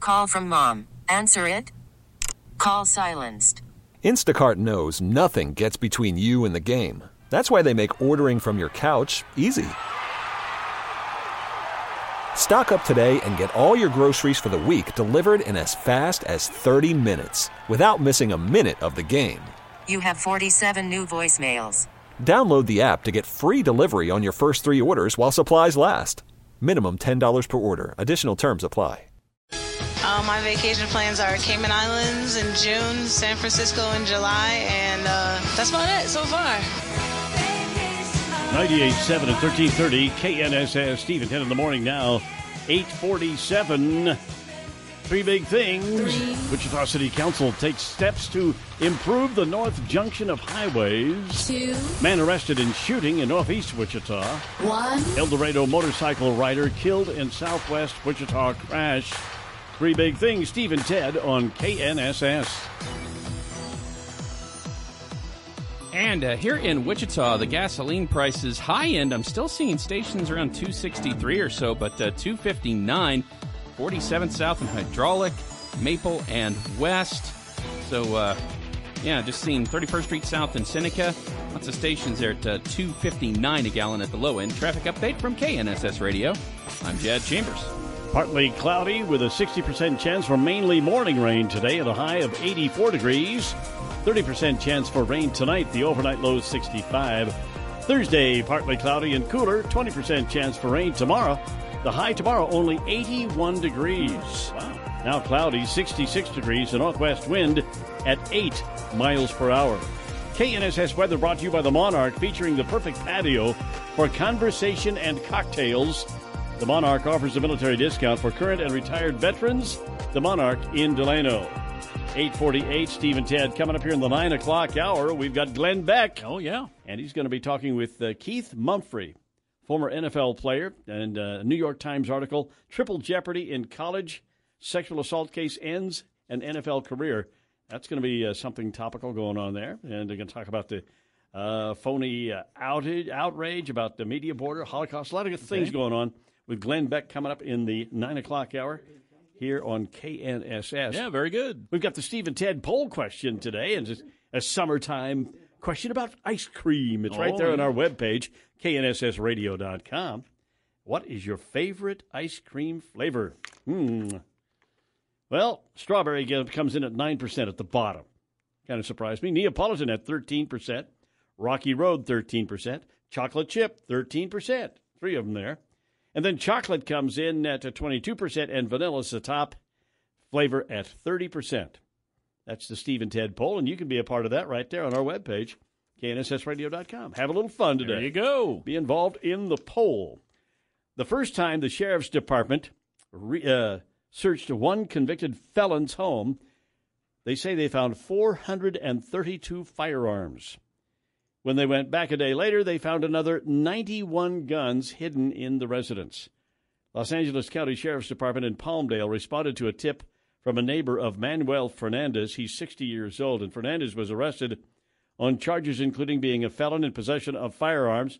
Call from mom. Answer it. Call silenced. Instacart knows nothing gets between you and the game. That's why they make ordering from your couch easy. Stock up today and get all your groceries for the week delivered in as fast as 30 minutes without missing a minute of the game. You have 47 new voicemails. Download the app to get free delivery on your first 3 orders while supplies last. Minimum $10 per order. Additional terms apply. My vacation plans are Cayman Islands in June, San Francisco in July, and that's about it so far. 98.7 and 1330 KNSS. Steve, 10 in the morning now. 8:47. 3 big things. Wichita City Council takes steps to improve the north junction of highways. 2. Man arrested in shooting in northeast Wichita. 1. El Dorado motorcycle rider killed in southwest Wichita crash. 3 big things. Steve and Ted on KNSS. And here in Wichita, the gasoline prices high end, I'm still seeing stations around $2.63 or so, but $2.59, 47th South and Hydraulic, Maple and West. So, just seeing 31st Street South and Seneca. Lots of stations there at $2.59 a gallon at the low end. Traffic update from KNSS Radio. I'm Jad Chambers. Partly cloudy with a 60% chance for mainly morning rain today at a high of 84 degrees. 30% chance for rain tonight. The overnight low is 65. Thursday, partly cloudy and cooler. 20% chance for rain tomorrow. The high tomorrow only 81 degrees. Wow. Now cloudy, 66 degrees. The northwest wind at 8 miles per hour. KNSS weather brought to you by the Monarch, featuring the perfect patio for conversation and cocktails. The Monarch offers a military discount for current and retired veterans. The Monarch in Delano. 8:48, Steve and Ted coming up here in the 9 o'clock hour. We've got Glenn Beck. Oh, yeah. And he's going to be talking with Keith Mumphrey, former NFL player, and a New York Times article, Triple Jeopardy in College, Sexual Assault Case Ends an NFL Career. That's going to be something topical going on there. And they're going to talk about the phony outrage about the media border, Holocaust, a lot of things going on with Glenn Beck coming up in the 9 o'clock hour here on KNSS. Yeah, very good. We've got the Steve and Ted poll question today, and it's a summertime question about ice cream. It's right there on our webpage, knssradio.com. What is your favorite ice cream flavor? Well, strawberry comes in at 9% at the bottom. Kind of surprised me. Neapolitan at 13%. Rocky Road, 13%. Chocolate chip, 13%. 3 of them there. And then chocolate comes in at 22%, and vanilla's the top flavor at 30%. That's the Steve and Ted poll, and you can be a part of that right there on our webpage, knssradio.com. Have a little fun today. There you go. Be involved in the poll. The first time the Sheriff's Department searched one convicted felon's home, they say they found 432 firearms. When they went back a day later, they found another 91 guns hidden in the residence. Los Angeles County Sheriff's Department in Palmdale responded to a tip from a neighbor of Manuel Fernandez. He's 60 years old, and Fernandez was arrested on charges including being a felon in possession of firearms.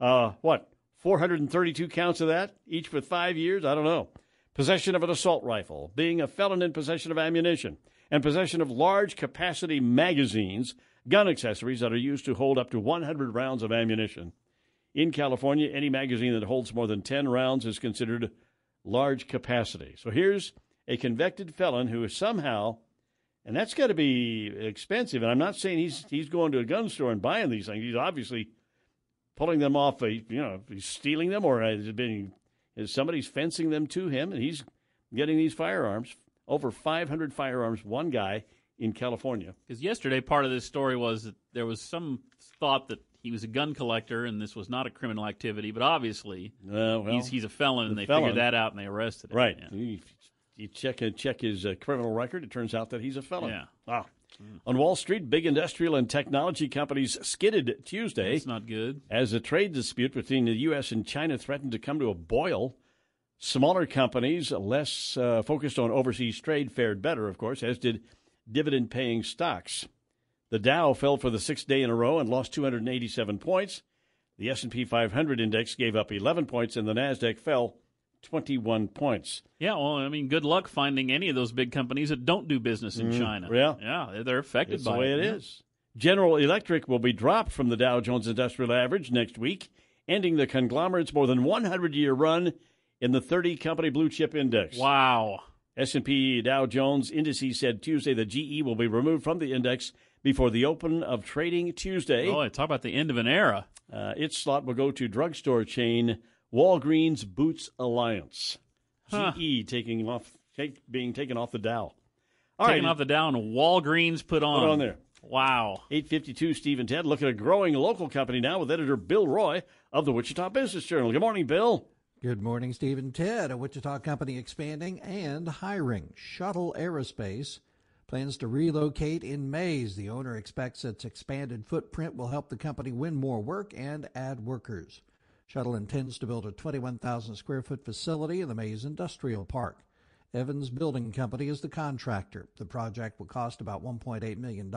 432 counts of that, each with 5 years? I don't know. Possession of an assault rifle, being a felon in possession of ammunition, and possession of large-capacity magazines, gun accessories that are used to hold up to 100 rounds of ammunition. In California, any magazine that holds more than 10 rounds is considered large capacity. So here's a convicted felon who is somehow, and that's got to be expensive, and I'm not saying he's going to a gun store and buying these things. He's obviously pulling them off, he's stealing them, or is somebody's fencing them to him, and he's getting these firearms, over 500 firearms, one guy in California. Because yesterday, part of this story was that there was some thought that he was a gun collector and this was not a criminal activity, but obviously he's a felon, and they figured that out and they arrested him. Right. Yeah. You check his criminal record, it turns out that he's a felon. Yeah. Wow. On Wall Street, big industrial and technology companies skidded Tuesday. That's not good. As a trade dispute between the U.S. and China threatened to come to a boil. Smaller companies, less focused on overseas trade, fared better, of course, as did dividend-paying stocks. The Dow fell for the 6th day in a row and lost 287 points. The S&P 500 index gave up 11 points, and the Nasdaq fell 21 points. Yeah, well, I mean, good luck finding any of those big companies that don't do business in China. Yeah, they're affected by it. That's the way it is. General Electric will be dropped from the Dow Jones Industrial Average next week, ending the conglomerate's more than 100-year run in the 30-company blue chip index. Wow. S&P Dow Jones Indices said Tuesday that GE will be removed from the index before the open of trading Tuesday. Oh, talk about the end of an era. Its slot will go to drugstore chain Walgreens Boots Alliance. GE being taken off the Dow. Taken off the Dow and Walgreens put on there. Wow. 8:52, Steve and Ted. Look at a growing local company now with editor Bill Roy of the Wichita Business Journal. Good morning, Bill. Good morning, Steve and Ted. A Wichita company expanding and hiring. Shuttle Aerospace plans to relocate in Mays. The owner expects its expanded footprint will help the company win more work and add workers. Shuttle intends to build a 21,000-square-foot facility in the Mays Industrial Park. Evans Building Company is the contractor. The project will cost about $1.8 million.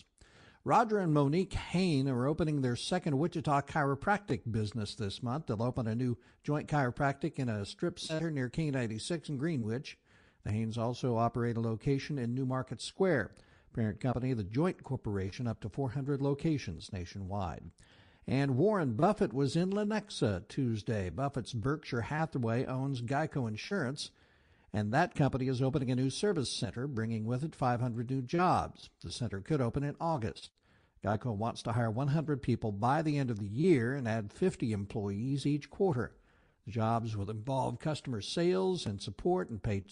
Roger and Monique Hain are opening their second Wichita chiropractic business this month. They'll open a new joint chiropractic in a strip center near King 86 in Greenwich. The Hains also operate a location in Newmarket Square. Parent company, the Joint Corporation, up to 400 locations nationwide. And Warren Buffett was in Lenexa Tuesday. Buffett's Berkshire Hathaway owns Geico Insurance, and that company is opening a new service center, bringing with it 500 new jobs. The center could open in August. Geico wants to hire 100 people by the end of the year and add 50 employees each quarter. The jobs will involve customer sales and support and pay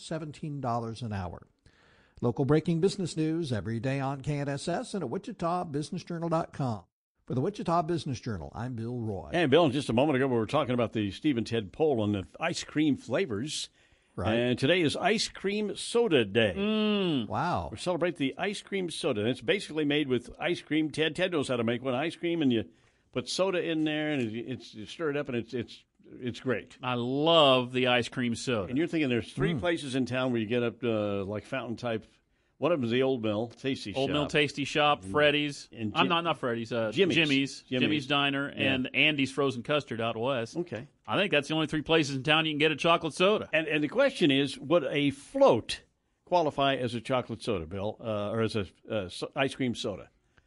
$17 an hour. Local breaking business news every day on KNSS and at WichitaBusinessJournal.com. For the Wichita Business Journal, I'm Bill Roy. And Bill, just a moment ago we were talking about the Steve and Ted poll on the ice cream flavors. Right. And today is Ice Cream Soda Day. Wow. We celebrate the ice cream soda. And it's basically made with ice cream. Ted knows how to make one. Ice cream, and you put soda in there, and you stir it up, and it's great. I love the ice cream soda. And you're thinking there's three places in town where you get up like fountain type. One of them is the Old Mill Tasty Shop. Old Mill Tasty Shop, Freddy's. I'm not Freddy's. Jimmy's Diner, and Andy's Frozen Custard out west. Okay. I think that's the only three places in town you can get a chocolate soda. And the question is, would a float qualify as a chocolate soda, Bill, or as a ice cream soda?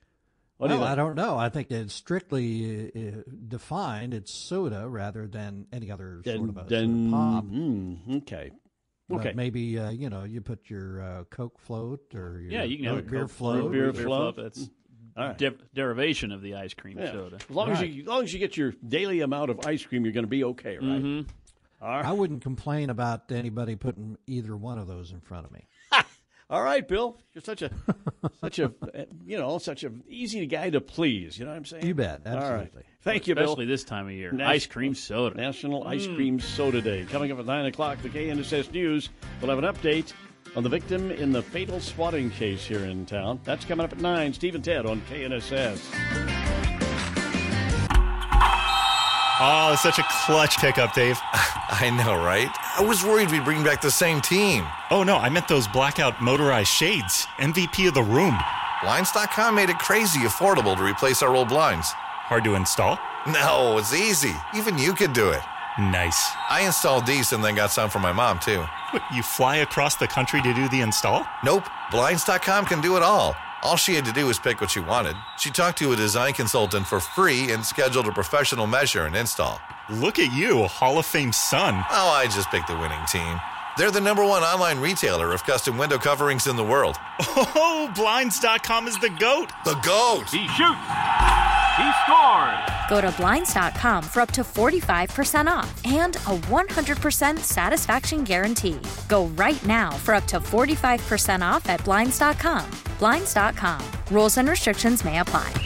I don't know. I think it's strictly defined. It's soda rather than any other sort of a soda pop. Okay. But maybe, you put your Coke float or your you can have a beer Coke float. Beer float. That's derivation of the ice cream soda. As long as you get your daily amount of ice cream, you're going to be okay, right? Mm-hmm. I wouldn't complain about anybody putting either one of those in front of me. All right, Bill. You're such a easy guy to please. You know what I'm saying? You bet. Absolutely. All right. Thank you, Bill. Especially this time of year. Ice cream soda. National Ice Cream Soda Day. Coming up at 9 o'clock, the KNSS News will have an update on the victim in the fatal swatting case here in town. That's coming up at 9. Steve and Ted on KNSS. Oh, it's such a clutch pickup, Dave. I know, right? I was worried we'd bring back the same team. Oh, no, I meant those blackout motorized shades. MVP of the room. Blinds.com made it crazy affordable to replace our old blinds. Hard to install? No, it's easy. Even you could do it. Nice. I installed these and then got some for my mom, too. What, you fly across the country to do the install? Nope. Blinds.com can do it all. All she had to do was pick what she wanted. She talked to a design consultant for free and scheduled a professional measure and install. Look at you, Hall of Fame son. Oh, I just picked the winning team. They're the #1 online retailer of custom window coverings in the world. Oh, Blinds.com is the GOAT. The GOAT! He shoots! He scored! Go to Blinds.com for up to 45% off and a 100% satisfaction guarantee. Go right now for up to 45% off at Blinds.com. Blinds.com. Rules and restrictions may apply.